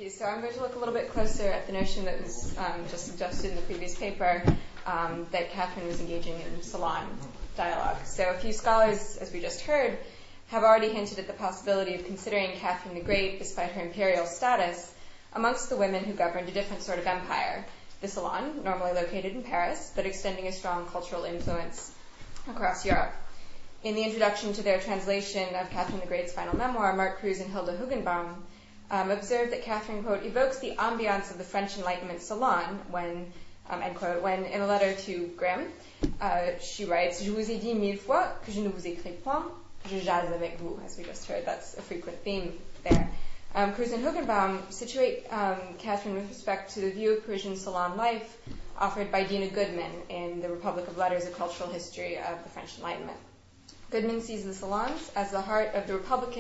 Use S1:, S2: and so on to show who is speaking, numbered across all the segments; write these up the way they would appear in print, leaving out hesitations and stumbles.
S1: you. So I'm going to look a little bit closer at the notion that was just suggested in the previous paper, that Catherine was engaging in salon dialogue. So a few scholars, as we just heard, have already hinted at the possibility of considering Catherine the Great, despite her imperial status, amongst the women who governed a different sort of empire. The salon, normally located in Paris, but extending a strong cultural influence across Europe. In the introduction to their translation of Catherine the Great's final memoir, Mark Cruz and Hilda Hugenbaum observed that Catherine, quote, evokes the ambiance of the French Enlightenment salon when, end quote, when in a letter to Grimm, she writes, Je vous ai dit 1000 fois que je ne vous écris point, je jase avec vous, as we just heard. That's a frequent theme there. Cruz and Hugenbaum situate Catherine with respect to the view of Parisian salon life offered by Dina Goodman in The Republic of Letters, A Cultural History of the French Enlightenment. Goodman sees the salons as the heart of the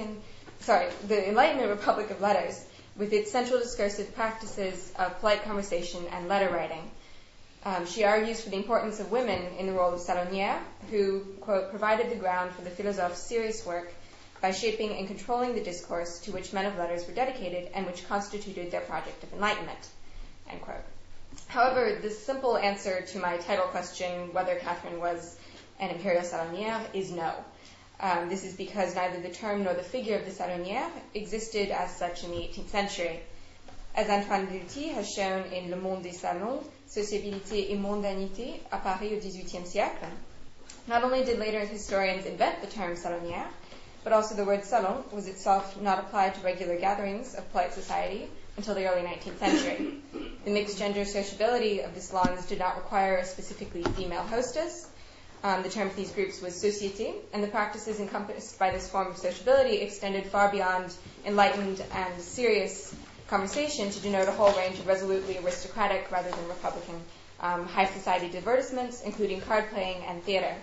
S1: Enlightenment Republic of Letters, with its central discursive practices of polite conversation and letter writing. She argues for the importance of women in the role of salonière, who, quote, provided the ground for the philosophe's serious work by shaping and controlling the discourse to which men of letters were dedicated and which constituted their project of enlightenment, end quote. However, the simple answer to my title question, whether Catherine was an imperial salonière, is no. This is because neither the term nor the figure of the salonière existed as such in the 18th century. As Antoine Lelty has shown in Le Monde des Salons, Sociabilité et Mondanité à Paris au XVIIIe siècle, not only did later historians invent the term salonière, but also the word salon was itself not applied to regular gatherings of polite society until the early 19th century. The mixed gender sociability of the salons did not require a specifically female hostess. The term for these groups was société, and the practices encompassed by this form of sociability extended far beyond enlightened and serious conversation to denote a whole range of resolutely aristocratic rather than republican high society divertissements, including card playing and theater.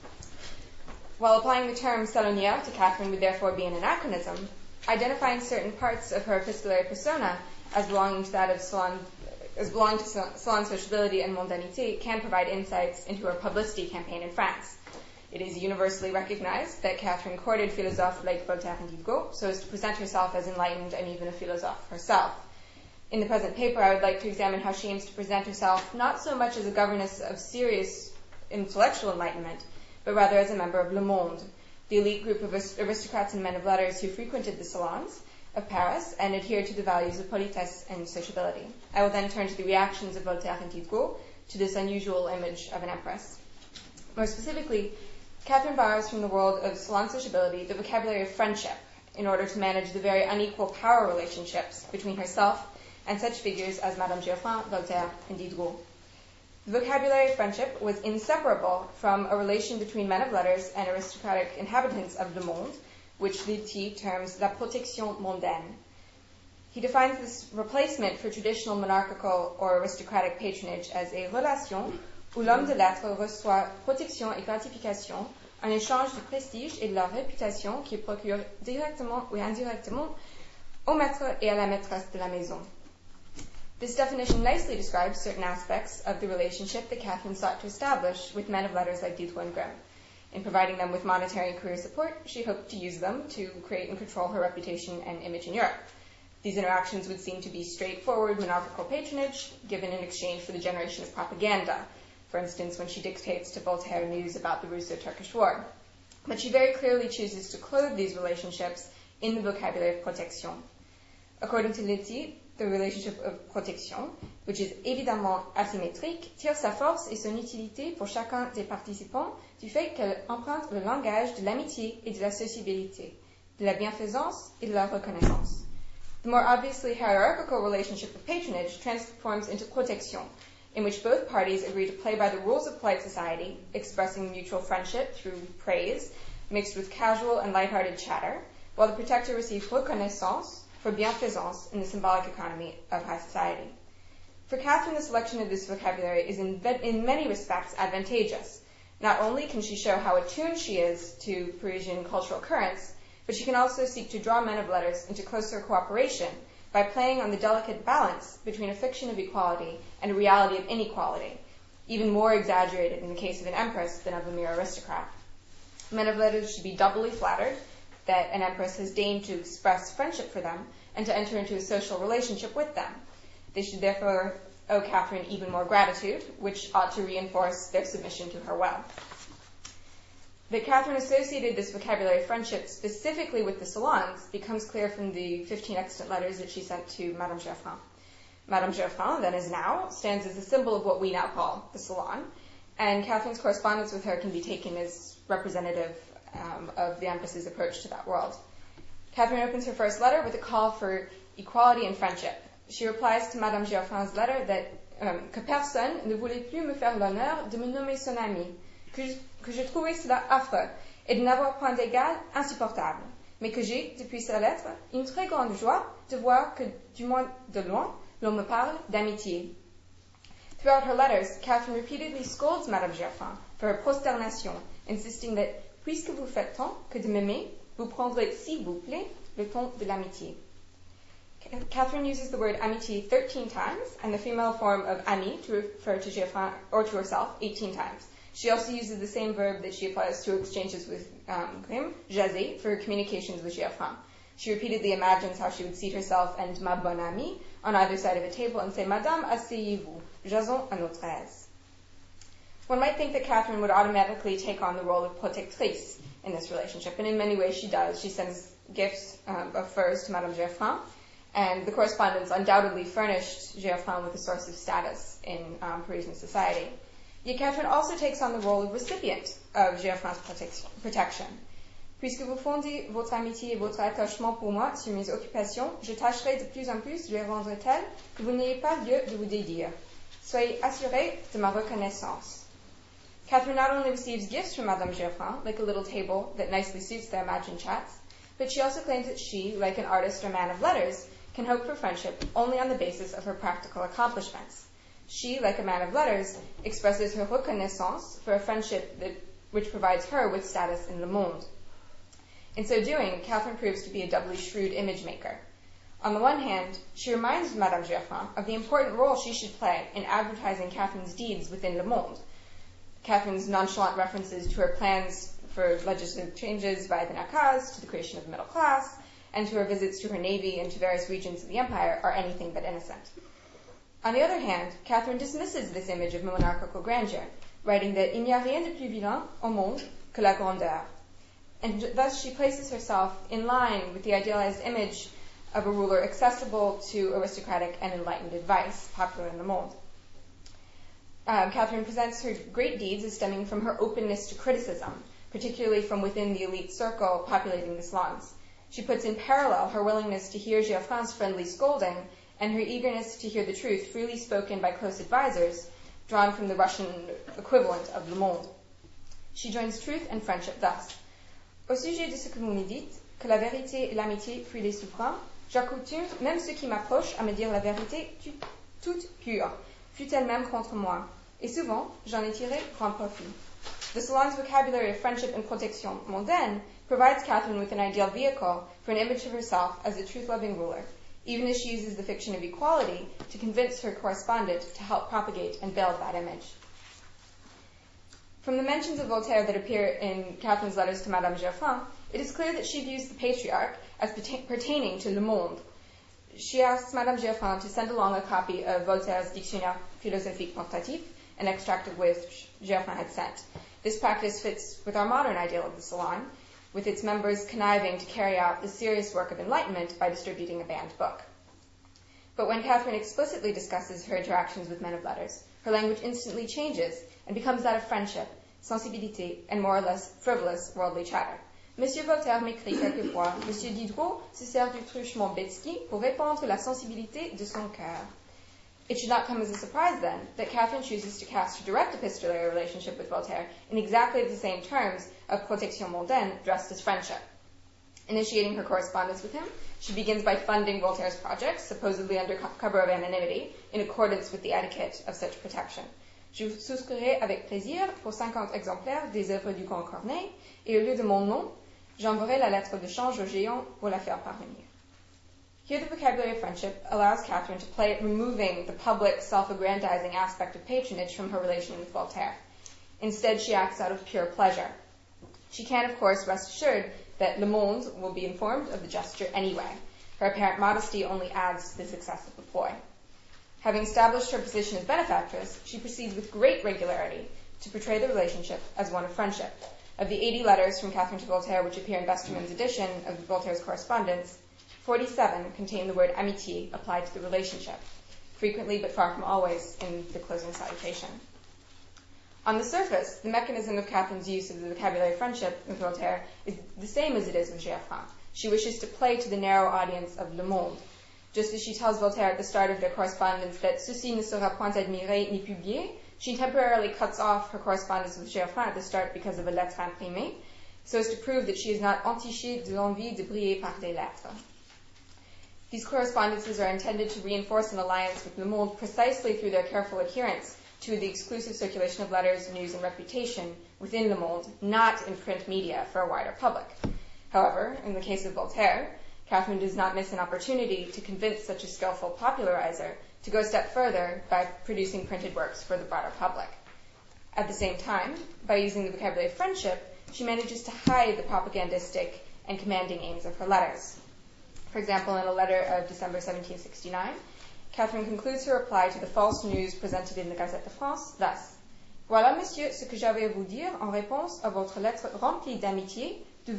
S1: While applying the term salonière to Catherine would therefore be an anachronism, identifying certain parts of her epistolary persona as belonging to that of salon sociability and mondanité can provide insights into her publicity campaign in France. It is universally recognized that Catherine courted philosophes like Voltaire and Diderot so as to present herself as enlightened and even a philosophe herself. In the present paper, I would like to examine how she aims to present herself not so much as a governess of serious intellectual enlightenment, but rather as a member of Le Monde, the elite group of aristocrats and men of letters who frequented the salons of Paris and adhered to the values of politesse and sociability. I will then turn to the reactions of Voltaire and Diderot to this unusual image of an empress. More specifically, Catherine borrows from the world of salon sociability the vocabulary of friendship in order to manage the very unequal power relationships between herself and such figures as Madame Geoffrin, Voltaire, and Diderot. The vocabulary of friendship was inseparable from a relation between men of letters and aristocratic inhabitants of Le Monde, which Lelty terms la protection mondaine. He defines this replacement for traditional monarchical or aristocratic patronage as a relation où l'homme de lettres reçoit protection et gratification en échange du prestige et de la réputation qu'il procure directement ou indirectement au maître et à la maîtresse de la maison. This definition nicely describes certain aspects of the relationship that Catherine sought to establish with men of letters like Diderot and Grimm. In providing them with monetary and career support, she hoped to use them to create and control her reputation and image in Europe. These interactions would seem to be straightforward monarchical patronage, given in exchange for the generation of propaganda, for instance, when she dictates to Voltaire news about the Russo-Turkish War. But she very clearly chooses to clothe these relationships in the vocabulary of protection. According to Lelty, the relationship of protection, which is évidemment asymétrique, tire sa force et son utilité pour chacun des participants du fait qu'elle emprunte le langage de l'amitié et de la sociabilité, de la bienfaisance et de la reconnaissance. The more obviously hierarchical relationship of patronage transforms into protection, in which both parties agree to play by the rules of polite society, expressing mutual friendship through praise, mixed with casual and lighthearted chatter, while the protector receives reconnaissance for bienfaisance in the symbolic economy of high society. For Catherine, the selection of this vocabulary is in many respects advantageous. Not only can she show how attuned she is to Parisian cultural currents, but she can also seek to draw men of letters into closer cooperation by playing on the delicate balance between a fiction of equality and a reality of inequality, even more exaggerated in the case of an empress than of a mere aristocrat. Men of letters should be doubly flattered that an empress has deigned to express friendship for them, and to enter into a social relationship with them. They should therefore owe Catherine even more gratitude, which ought to reinforce their submission to her will. That Catherine associated this vocabulary of friendship specifically with the salons becomes clear from the 15 extant letters that she sent to Madame Geoffrin. Madame Geoffrin, then as now, stands as a symbol of what we now call the salon, and Catherine's correspondence with her can be taken as representative of the Empress's approach to that world. Catherine opens her first letter with a call for equality and friendship. She replies to Madame Geoffrin's letter that que personne ne voulait plus me faire l'honneur de me nommer son ami, que je trouvais cela affreux et de n'avoir point d'égal insupportable, mais que j'ai, depuis sa lettre, une très grande joie de voir que, du moins de loin, l'on me parle d'amitié. Throughout her letters, Catherine repeatedly scolds Madame Geoffrin for her prosternation, insisting that, puisque vous faites tant que de m'aimer, vous prendrez, s'il vous plaît, le ton de l'amitié. Catherine uses the word amitié 13 times, and the female form of ami to refer to Geoffrin or to herself 18 times. She also uses the same verb that she applies to exchanges with Grimm, jaser, for communications with Geoffrin. She repeatedly imagines how she would seat herself and ma bonne amie on either side of a table and say, Madame, asseyez-vous, jason à notre aise. One might think that Catherine would automatically take on the role of protectrice in this relationship, and in many ways she does. She sends gifts of furs to Madame Geoffrin, and the correspondence undoubtedly furnished Geoffrin with a source of status in Parisian society. Yet Catherine also takes on the role of recipient of Geoffrin's protection. Puisque vous fondez votre amitié et votre attachement pour moi sur mes occupations, je tâcherai de plus en plus de les rendre telles que vous n'ayez pas lieu de vous dédire. Soyez assurés de ma reconnaissance. Catherine not only receives gifts from Madame Geoffrin, like a little table that nicely suits their imagined chats, but she also claims that she, like an artist or man of letters, can hope for friendship only on the basis of her practical accomplishments. She, like a man of letters, expresses her reconnaissance for a friendship which provides her with status in Le Monde. In so doing, Catherine proves to be a doubly shrewd image maker. On the one hand, she reminds Madame Geoffrin of the important role she should play in advertising Catherine's deeds within Le Monde. Catherine's nonchalant references to her plans for legislative changes via the nakaz, to the creation of the middle class, and to her visits to her navy and to various regions of the empire are anything but innocent. On the other hand, Catherine dismisses this image of monarchical grandeur, writing that il n'y a rien de plus vilain au monde que la grandeur. And thus she places herself in line with the idealized image of a ruler accessible to aristocratic and enlightened advice, popular in the monde. Catherine presents her great deeds as stemming from her openness to criticism, particularly from within the elite circle populating the salons. She puts in parallel her willingness to hear Geoffrin's friendly scolding and her eagerness to hear the truth freely spoken by close advisors, drawn from the Russian equivalent of Le Monde. She joins truth and friendship thus. Au sujet de ce que vous me dites, que la vérité et l'amitié fuient les souverains, j'accoutume même ceux qui m'approchent à me dire la vérité toute pure, fût-elle même contre moi, et souvent j'en ai tiré grand profit. The salon's vocabulary of friendship and protection mondaine provides Catherine with an ideal vehicle for an image of herself as a truth-loving ruler, even as she uses the fiction of equality to convince her correspondent to help propagate and build that image. From the mentions of Voltaire that appear in Catherine's letters to Madame Geoffrin, it is clear that she views the patriarch as pertaining to Le Monde. She asks Madame Geoffrin to send along a copy of Voltaire's Dictionnaire philosophique portatif, an extract of which Geoffrin had sent. This practice fits with our modern ideal of the salon, with its members conniving to carry out the serious work of enlightenment by distributing a banned book. But when Catherine explicitly discusses her interactions with men of letters, her language instantly changes and becomes that of friendship, sensibilité, and more or less frivolous worldly chatter. Monsieur Voltaire m'écrit quelquefois, Monsieur Diderot se sert du truchement Betsky pour répandre la sensibilité de son cœur. It should not come as a surprise, then, that Catherine chooses to cast her direct epistolary relationship with Voltaire in exactly the same terms of protection mondaine dressed as friendship. Initiating her correspondence with him, she begins by funding Voltaire's projects, supposedly under cover of anonymity, in accordance with the etiquette of such protection. Je souscrirai avec plaisir pour 50 exemplaires des œuvres du grand Corneille, et au lieu de mon nom, j'enverrai la lettre de change au géant pour la faire parvenir. Here the vocabulary of friendship allows Catherine to play at removing the public, self-aggrandizing aspect of patronage from her relation with Voltaire. Instead, she acts out of pure pleasure. She can, of course, rest assured that Le Monde will be informed of the gesture anyway. Her apparent modesty only adds to the success of the ploy. Having established her position as benefactress, she proceeds with great regularity to portray the relationship as one of friendship. Of the 80 letters from Catherine to Voltaire which appear in Westermann's edition of Voltaire's correspondence, 47 contain the word amitié applied to the relationship, frequently but far from always in the closing salutation. On the surface, the mechanism of Catherine's use of the vocabulary of friendship with Voltaire is the same as it is with Geoffrin. She wishes to play to the narrow audience of Le Monde. Just as she tells Voltaire at the start of their correspondence that ceci ne sera point admiré ni publié, she temporarily cuts off her correspondence with Geoffrin at the start because of a lettre imprimée, so as to prove that she is not entichée de l'envie de briller par des lettres. These correspondences are intended to reinforce an alliance with Le Monde precisely through their careful adherence to the exclusive circulation of letters, news, and reputation within Le Monde, not in print media for a wider public. However, in the case of Voltaire, Catherine does not miss an opportunity to convince such a skillful popularizer to go a step further by producing printed works for the broader public. At the same time, by using the vocabulary of friendship, she manages to hide the propagandistic and commanding aims of her letters. For example, in a letter of December 1769, Catherine concludes her reply to the false news presented in the Gazette de France thus: Voilà, monsieur, ce que j'avais à vous dire en réponse à votre lettre remplie d'amitié du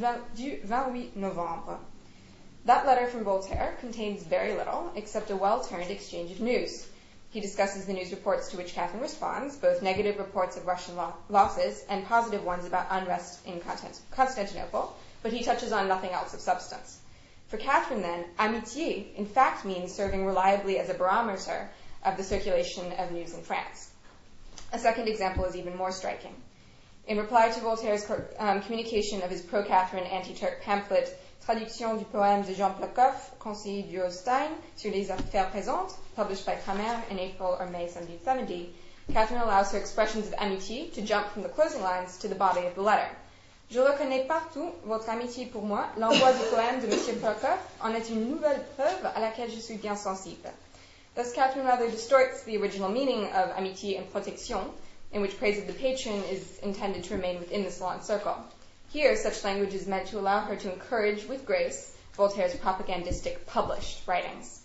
S1: 28 novembre. That letter from Voltaire contains very little except a well-turned exchange of news. He discusses the news reports to which Catherine responds, both negative reports of Russian losses and positive ones about unrest in Constantinople, but he touches on nothing else of substance. For Catherine, then, amitié in fact means serving reliably as a barometer of the circulation of news in France. A second example is even more striking. In reply to Voltaire's communication of his pro-Catherine, anti-Turk pamphlet Traduction du poème de Jean Plakoff, conseiller du Holstein, sur les affaires présentes, published by Cramer in April or May 1770, Catherine allows her expressions of amitié to jump from the closing lines to the body of the letter. Je reconnais partout votre amitié pour moi. L'envoi du poème de M. Plakoff en est une nouvelle preuve à laquelle je suis bien sensible. Thus, Catherine rather distorts the original meaning of amitié and protection, in which praise of the patron is intended to remain within the salon circle. Here, such language is meant to allow her to encourage, with grace, Voltaire's propagandistic published writings.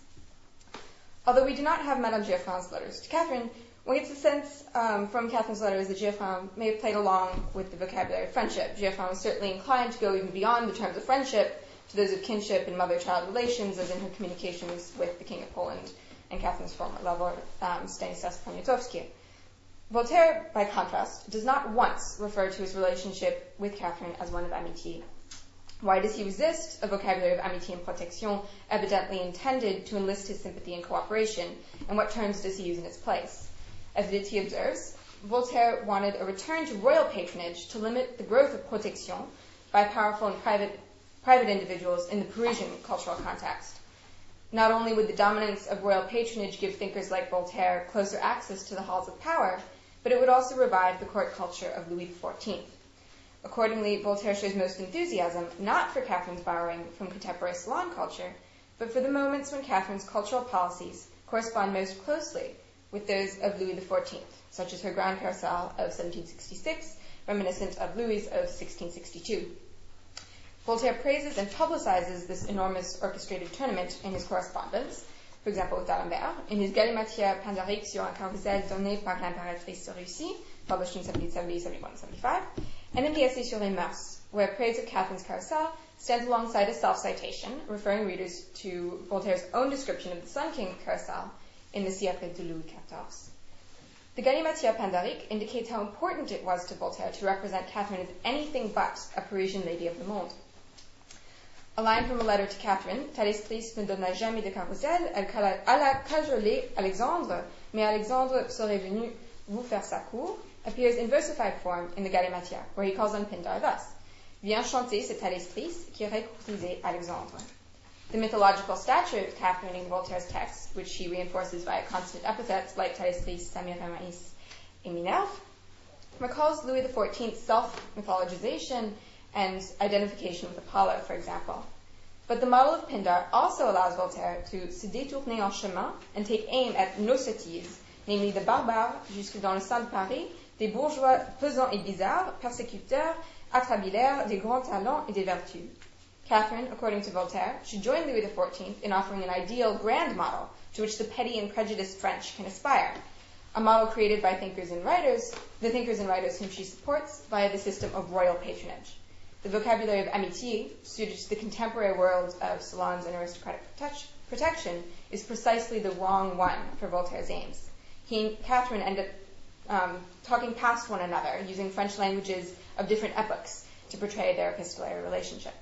S1: Although we do not have Madame Geoffrin's letters to Catherine, one gets a sense from Catherine's letters that Geoffrin may have played along with the vocabulary of friendship. Geoffrin was certainly inclined to go even beyond the terms of friendship to those of kinship and mother-child relations, as in her communications with the King of Poland and Catherine's former lover, Stanislas Poniatowski. Voltaire, by contrast, does not once refer to his relationship with Catherine as one of amitié. Why does he resist a vocabulary of amitié and protection evidently intended to enlist his sympathy and cooperation, and what terms does he use in its place? As Vitti observes, Voltaire wanted a return to royal patronage to limit the growth of protection by powerful and private individuals in the Parisian cultural context. Not only would the dominance of royal patronage give thinkers like Voltaire closer access to the halls of power, but it would also revive the court culture of Louis XIV. Accordingly, Voltaire shows most enthusiasm not for Catherine's borrowing from contemporary salon culture, but for the moments when Catherine's cultural policies correspond most closely with those of Louis XIV, such as her Grand Carousel of 1766, reminiscent of Louis' of 1662. Voltaire praises and publicizes this enormous orchestrated tournament in his correspondence, for example with d'Alembert, in his Galimatière Pindarique sur un carrousel donné par l'impératrice de Russie, published in 1770, 71, 75, and in the Essai sur les mœurs, where praise of Catherine's carousel stands alongside a self-citation, referring readers to Voltaire's own description of the Sun King carousel in the Siècle de Louis XIV. The Galimatière Pindarique indicates how important it was to Voltaire to represent Catherine as anything but a Parisian lady of the monde. A line from a letter to Catherine, Thalestris ne donna jamais de carrousel, elle alla cajoler Alexandre, mais Alexandre serait venu vous faire sa cour, appears in versified form in the Galimatière, where he calls on Pindar thus: Viens chanter cette Thalestris qui aurait courtisé Alexandre. The mythological stature of Catherine in Voltaire's text, which he reinforces via constant epithets like Thalestris, Semiramis, et Minerve, recalls Louis XIV's self-mythologization and identification with Apollo, for example. But the model of Pindar also allows Voltaire to se détourner en chemin and take aim at nos sottises, namely the barbares jusque dans le sein de Paris, des bourgeois pesants et bizarres, persécuteurs, atrabilaires, des grands talents et des vertus. Catherine, according to Voltaire, should join Louis XIV in offering an ideal grand model to which the petty and prejudiced French can aspire, a model created by the thinkers and writers whom she supports via the system of royal patronage. The vocabulary of amitié, suited to the contemporary world of salons and aristocratic protection, is precisely the wrong one for Voltaire's aims. He and Catherine end up talking past one another, using French languages of different epochs to portray their epistolary relationship.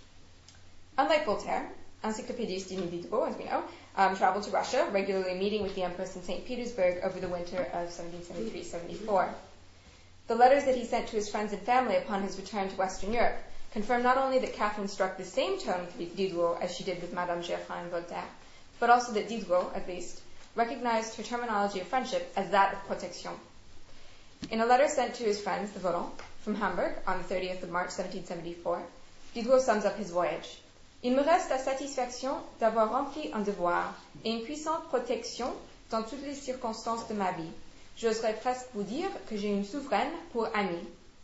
S1: Unlike Voltaire, Encyclopédiste Denis Diderot, as we know, traveled to Russia, regularly meeting with the Empress in St. Petersburg over the winter of 1773-74. The letters that he sent to his friends and family upon his return to Western Europe confirm not only that Catherine struck the same tone with Diderot as she did with Madame Geoffrin and Voltaire, but also that Diderot, at least, recognized her terminology of friendship as that of protection. In a letter sent to his friends, the Volants, from Hamburg on the 30th of March 1774, Diderot sums up his voyage. Il me reste la satisfaction d'avoir rempli un devoir et une puissante protection dans toutes les circonstances de ma vie. J'oserais presque vous dire que j'ai une souveraine pour amie.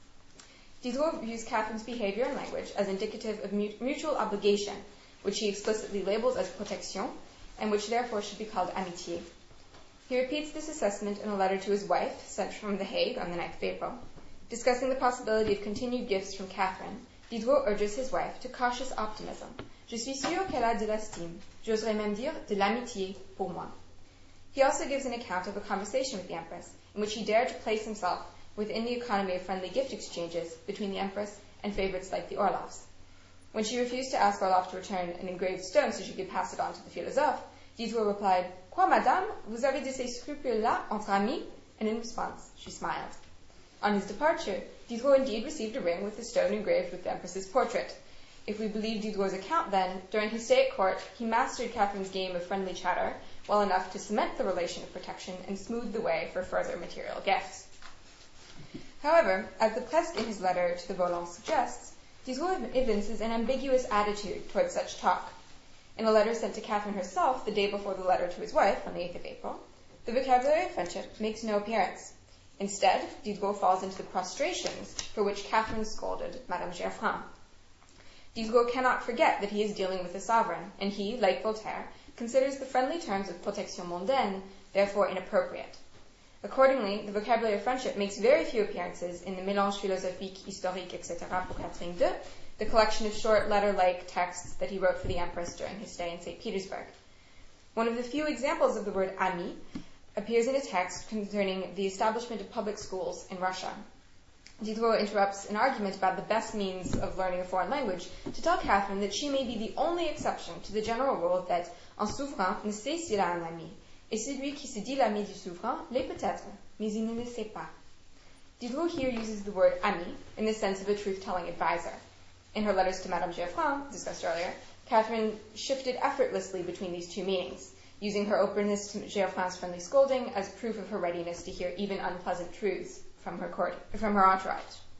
S1: Diderot views Catherine's behavior and language as indicative of mutual obligation, which he explicitly labels as protection, and which therefore should be called amitié. He repeats this assessment in a letter to his wife, sent from The Hague on the 9th of April. Discussing the possibility of continued gifts from Catherine, Diderot urges his wife to cautious optimism. Je suis sûr qu'elle a de l'estime. J'oserais même dire de l'amitié pour moi. He also gives an account of a conversation with the Empress, in which he dared to place himself within the economy of friendly gift exchanges between the Empress and favorites like the Orloffs. When she refused to ask Orloff to return an engraved stone so she could pass it on to the philosophe, Diderot replied, Quoi, madame, vous avez de ces scrupules-là entre amis? And in response, she smiled. On his departure, Diderot indeed received a ring with the stone engraved with the Empress's portrait. If we believe Diderot's account, then, during his stay at court, he mastered Catherine's game of friendly chatter well enough to cement the relation of protection and smooth the way for further material gifts. However, as the Presque in his letter to the Volants suggests, Diderot evinces an ambiguous attitude towards such talk. In a letter sent to Catherine herself the day before the letter to his wife on the 8th of April, the vocabulary of friendship makes no appearance. Instead, Diderot falls into the prostrations for which Catherine scolded Madame Geoffrin. Diderot cannot forget that he is dealing with a sovereign, and he, like Voltaire, considers the friendly terms of protection mondaine therefore inappropriate. Accordingly, the vocabulary of friendship makes very few appearances in the Mélange philosophique, historique, etc. pour Catherine II, the collection of short letter-like texts that he wrote for the Empress during his stay in St. Petersburg. One of the few examples of the word ami appears in a text concerning the establishment of public schools in Russia. Diderot interrupts an argument about the best means of learning a foreign language to tell Catherine that she may be the only exception to the general rule that un souverain ne sait s'il a un ami, et celui qui se dit l'ami du souverain l'est peut-être, mais il ne le sait pas. Diderot here uses the word ami in the sense of a truth-telling advisor. In her letters to Madame Geoffrin, discussed earlier, Catherine shifted effortlessly between these two meanings, using her openness to Geoffrin's friendly scolding as proof of her readiness to hear even unpleasant truths from her entourage.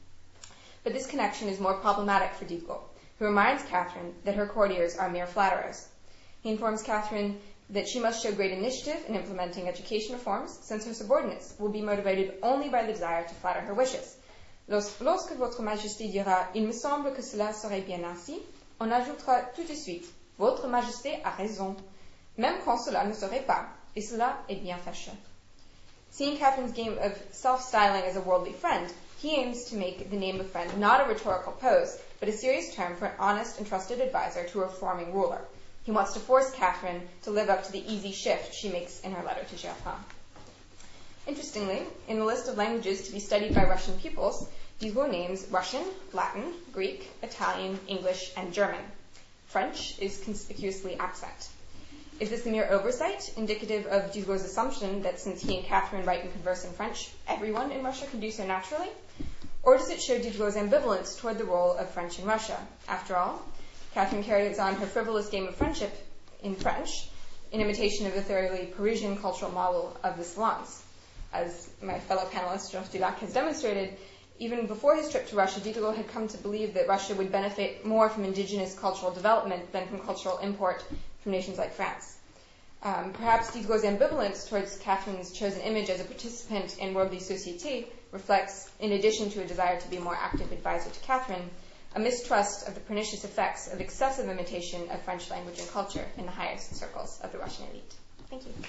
S1: But this connection is more problematic for Diderot, who reminds Catherine that her courtiers are mere flatterers. He informs Catherine that she must show great initiative in implementing education reforms, since her subordinates will be motivated only by the desire to flatter her wishes. Lorsque votre majesté dira, il me semble que cela serait bien ainsi, on ajoutera tout de suite, votre majesté a raison, même quand cela ne serait pas, et cela est bien fâcheux. Seeing Catherine's game of self-styling as a worldly friend, he aims to make the name of friend not a rhetorical pose, but a serious term for an honest and trusted advisor to a reforming ruler. He wants to force Catherine to live up to the easy shift she makes in her letter to Geoffrin. Interestingly, in the list of languages to be studied by Russian pupils, Diderot names Russian, Latin, Greek, Italian, English, and German. French is conspicuously absent. Is this a mere oversight, indicative of Diderot's assumption that since he and Catherine write and converse in French, everyone in Russia can do so naturally? Or does it show Diderot's ambivalence toward the role of French in Russia? After all, Catherine carries on her frivolous game of friendship in French, in imitation of the thoroughly Parisian cultural model of the salons. As my fellow panelist Georges Dulac has demonstrated, even before his trip to Russia, Diderot had come to believe that Russia would benefit more from indigenous cultural development than from cultural import from nations like France. Perhaps Diderot's ambivalence towards Catherine's chosen image as a participant in worldly société reflects, in addition to a desire to be a more active advisor to Catherine, a mistrust of the pernicious effects of excessive imitation of French language and culture in the highest circles of the Russian elite. Thank you.